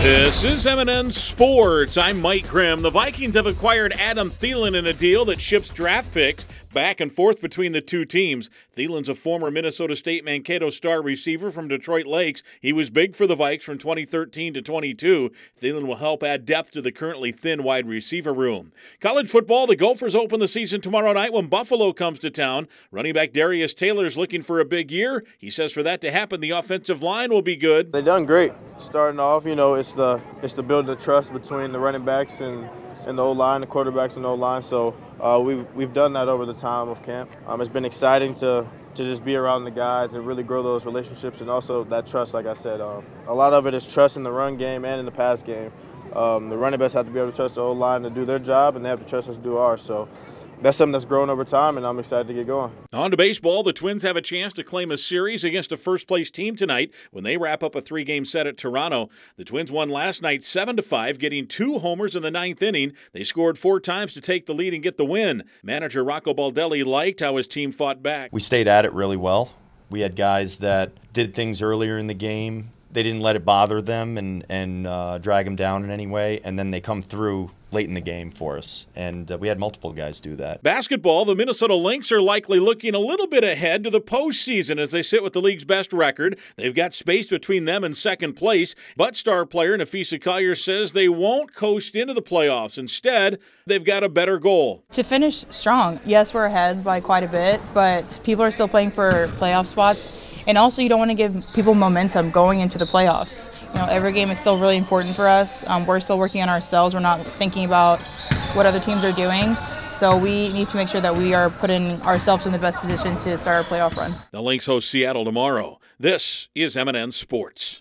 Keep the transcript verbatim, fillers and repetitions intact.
This is M and N Sports. I'm Mike Grimm. The Vikings have acquired Adam Thielen in a deal that ships draft picks back and forth between the two teams. Thielen's a former Minnesota State Mankato star receiver from Detroit Lakes. He was big for the Vikes from twenty thirteen to twenty-two. Thielen will help add depth to the currently thin wide receiver room. College football, the Gophers open the season tomorrow night when Buffalo comes to town. Running back Darius Taylor's looking for a big year. He says for that to happen, the offensive line will be good. They've done great. Starting off, you know, it's the it's the building the trust between the running backs and, and the O-line, the quarterbacks and the O-line. So uh, we've, we've done that over the time of camp. Um, it's been exciting to, to just be around the guys and really grow those relationships and also that trust, like I said. Um, a lot of it is trust in the run game and in the pass game. Um, the running backs have to be able to trust the O-line to do their job, and they have to trust us to do ours. So that's something that's grown over time, and I'm excited to get going. On to baseball, the Twins have a chance to claim a series against a first-place team tonight when they wrap up a three-game set at Toronto. The Twins won last night seven to five, getting two homers in the ninth inning. They scored four times to take the lead and get the win. Manager Rocco Baldelli liked how his team fought back. We stayed at it really well. We had guys that did things earlier in the game. They didn't let it bother them and, and uh, drag them down in any way, and then they come through late in the game for us, and uh, we had multiple guys do that. Basketball, the Minnesota Lynx are likely looking a little bit ahead to the postseason as they sit with the league's best record. They've got space between them and second place, but star player Nafisa Collier says they won't coast into the playoffs. Instead, they've got a better goal. To finish strong. Yes, we're ahead by quite a bit, but people are still playing for playoff spots. And also, you don't want to give people momentum going into the playoffs. You know, every game is still really important for us. Um, we're still working on ourselves. We're not thinking about what other teams are doing. So we need to make sure that we are putting ourselves in the best position to start our playoff run. The Lynx host Seattle tomorrow. This is M and N Sports.